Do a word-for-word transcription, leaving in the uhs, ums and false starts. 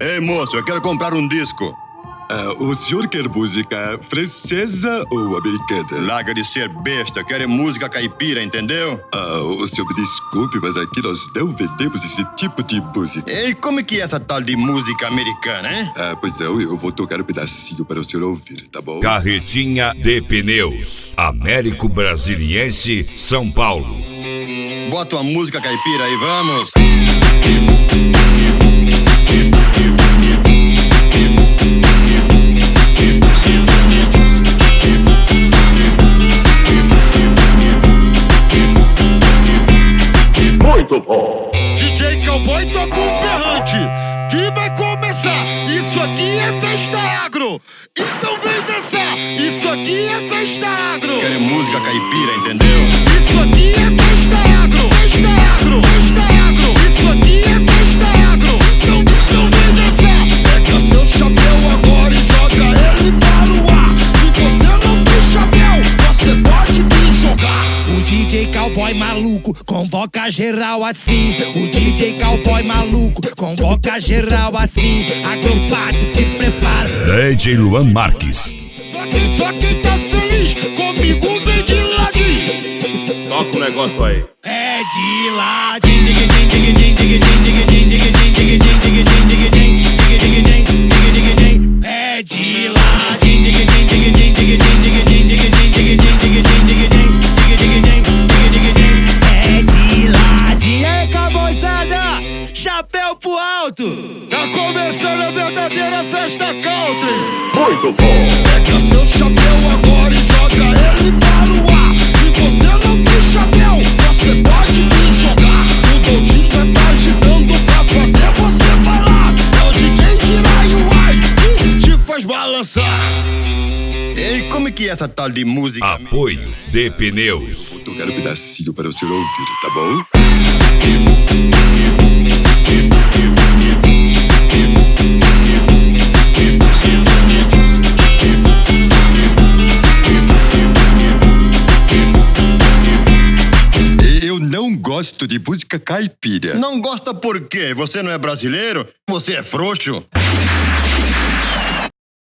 Ei, moço, eu quero comprar um disco. Uh, o senhor quer música francesa ou americana? Larga de ser besta, eu quero música caipira, entendeu? Uh, o senhor me desculpe, mas aqui nós não vendemos esse tipo de música. E como é que é essa tal de música americana, hein? Ah, pois não, eu vou tocar um pedacinho para o senhor ouvir, tá bom? Carretinha de Pneus, Américo Brasiliense, São Paulo. Bota uma música caipira aí, vamos! Muito bom. D J Cowboy toca um berrante que vai começar. Isso aqui é festa agro, então vem dançar. Isso aqui é festa agro. Quero música caipira, entendeu? Isso aqui é festa agro, festa agro, festa agro. Isso aqui é festa agro, então, então vem dançar. Pega seu chapéu agora e joga ele para o ar. Se você não tem chapéu, você pode vir jogar. O D J Cowboy maluco convoca geral assim. O D J Cowboy maluco convoca geral assim. Agrupado, se prepara. D J Luan Marques. Só quem, só quem tá feliz comigo vem de ladinho. Toca o negócio aí. É de ladinho. Dig, dig, dig, dig, dig, dig, dig, dig, dig, dig, dig, dig, dig, dig, dig, dig, dig. É de ladinho. Dig, dig, dig, dig, dig, dig, dig, dig, dig, dig, dig, dig, dig, dig. É de ladinho. Ei, cowboyzada, chapéu pro alto. Tá começando a verdadeira festa country. Muito bom. Pega seu chapéu agora e joga ele para o ar. Se você não tem chapéu, você pode vir jogar. O Dodinho tá agitando pra fazer você bailar. É o D J Jiraiya que te faz balançar. Ei, como é que é essa tal de música? Apoio de Pneus. Vou tocar um pedacinho para o senhor ouvir, tá bom? Eu não gosto de música caipira. Não gosta por quê? Você não é brasileiro? Você é frouxo?